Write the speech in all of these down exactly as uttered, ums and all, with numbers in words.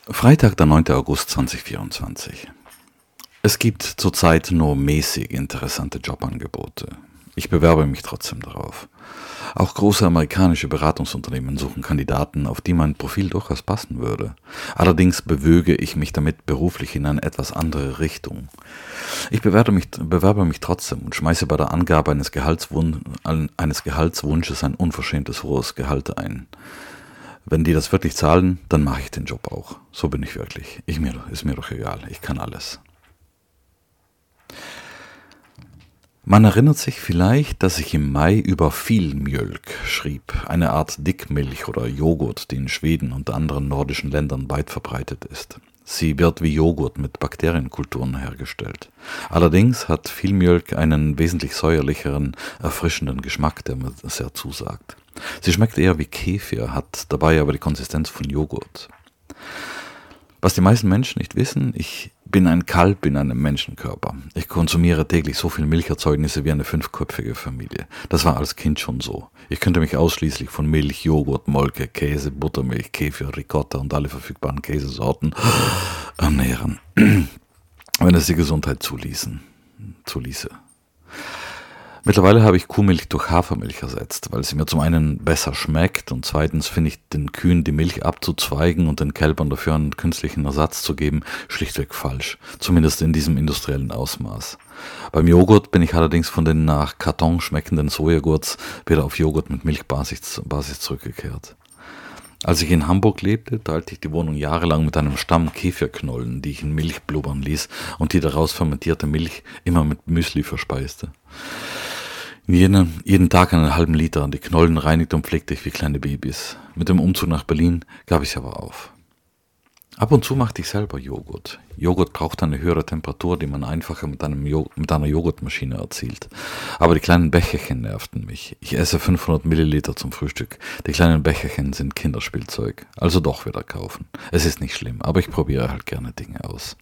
Freitag, der neunte August zweitausendvierundzwanzig. Es gibt zurzeit nur mäßig interessante Jobangebote. Ich bewerbe mich trotzdem darauf. Auch große amerikanische Beratungsunternehmen suchen Kandidaten, auf die mein Profil durchaus passen würde. Allerdings bewöge ich mich damit beruflich in eine etwas andere Richtung. Ich bewerbe mich, bewerbe mich trotzdem und schmeiße bei der Angabe eines, Gehaltswun eines Gehaltswunsches ein unverschämtes hohes Gehalt ein. Wenn die das wirklich zahlen, dann mache ich den Job auch. So bin ich wirklich. Ich mir, ist mir doch egal. Ich kann alles. Man erinnert sich vielleicht, dass ich im Mai über Filmjölk schrieb, eine Art Dickmilch oder Joghurt, die in Schweden und anderen nordischen Ländern weit verbreitet ist. Sie wird wie Joghurt mit Bakterienkulturen hergestellt. Allerdings hat Filmjölk einen wesentlich säuerlicheren, erfrischenden Geschmack, der mir sehr zusagt. Sie schmeckt eher wie Kefir, hat dabei aber die Konsistenz von Joghurt. Was die meisten Menschen nicht wissen, ich bin ein Kalb in einem Menschenkörper. Ich konsumiere täglich so viel Milcherzeugnisse wie eine fünfköpfige Familie. Das war als Kind schon so. Ich könnte mich ausschließlich von Milch, Joghurt, Molke, Käse, Buttermilch, Kefir, Ricotta und alle verfügbaren Käsesorten ernähren, wenn es die Gesundheit zuließen, zuließe. Mittlerweile habe ich Kuhmilch durch Hafermilch ersetzt, weil sie mir zum einen besser schmeckt und zweitens finde ich, den Kühen die Milch abzuzweigen und den Kälbern dafür einen künstlichen Ersatz zu geben, schlichtweg falsch, zumindest in diesem industriellen Ausmaß. Beim Joghurt bin ich allerdings von den nach Karton schmeckenden Sojagurts wieder auf Joghurt mit Milchbasis Basis zurückgekehrt. Als ich in Hamburg lebte, teilte ich die Wohnung jahrelang mit einem Stamm Kefirknollen, die ich in Milch blubbern ließ und die daraus fermentierte Milch immer mit Müsli verspeiste. Jeden, jeden Tag einen halben Liter. Die Knollen reinigte und pflegte ich wie kleine Babys. Mit dem Umzug nach Berlin gab ich sie aber auf. Ab und zu machte ich selber Joghurt. Joghurt braucht eine höhere Temperatur, die man einfacher mit, einem Jo- mit einer Joghurtmaschine erzielt. Aber die kleinen Becherchen nervten mich. Ich esse fünfhundert Milliliter zum Frühstück. Die kleinen Becherchen sind Kinderspielzeug. Also doch wieder kaufen. Es ist nicht schlimm, aber ich probiere halt gerne Dinge aus.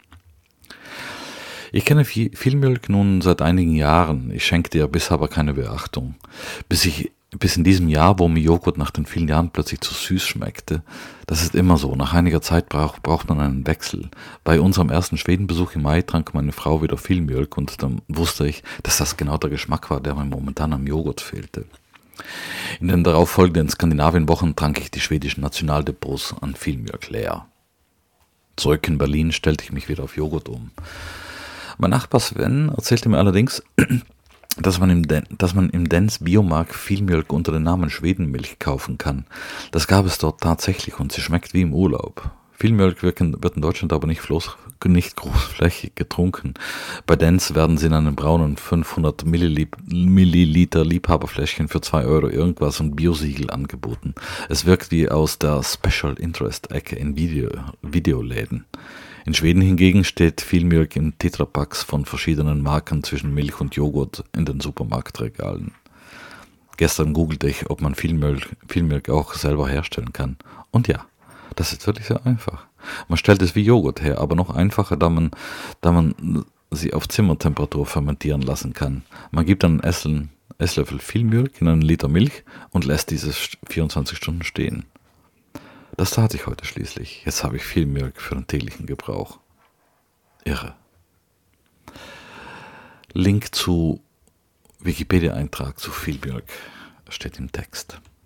Ich kenne Filmjölk nun seit einigen Jahren. Ich schenkte ihr bisher aber keine Beachtung. Bis ich, bis in diesem Jahr, wo mir Joghurt nach den vielen Jahren plötzlich zu süß schmeckte. Das ist immer so. Nach einiger Zeit brauch, braucht man einen Wechsel. Bei unserem ersten Schwedenbesuch im Mai trank meine Frau wieder Filmjölk und dann wusste ich, dass das genau der Geschmack war, der mir momentan am Joghurt fehlte. In den darauffolgenden Skandinavien-Wochen trank ich die schwedischen Nationaldepots an Filmjölk leer. Zurück in Berlin stellte ich mich wieder auf Joghurt um. Mein Nachbar Sven erzählte mir allerdings, dass man im, Den- dass man im Dens Biomarkt Filmjölk unter dem Namen Schwedenmilch kaufen kann. Das gab es dort tatsächlich und sie schmeckt wie im Urlaub. Filmjölk wird in Deutschland aber nicht, floß, nicht großflächig getrunken. Bei Dens werden sie in einem braunen fünfhundert Milliliter Liebhaberfläschchen für zwei Euro irgendwas und Biosiegel angeboten. Es wirkt wie aus der Special Interest Ecke in Video, Videoläden. In Schweden hingegen steht Filmjölk in Tetrapacks von verschiedenen Marken zwischen Milch und Joghurt in den Supermarktregalen. Gestern googelte ich, ob man Filmjölk, Filmjölk auch selber herstellen kann. Und ja, das ist wirklich sehr einfach. Man stellt es wie Joghurt her, aber noch einfacher, da man, da man sie auf Zimmertemperatur fermentieren lassen kann. Man gibt einen Esslöffel, Esslöffel Filmjölk in einen Liter Milch und lässt dieses vierundzwanzig Stunden stehen. Das tat ich heute schließlich. Jetzt habe ich Filmjölk für den täglichen Gebrauch. Irre. Link zu Wikipedia-Eintrag zu Filmjölk steht im Text.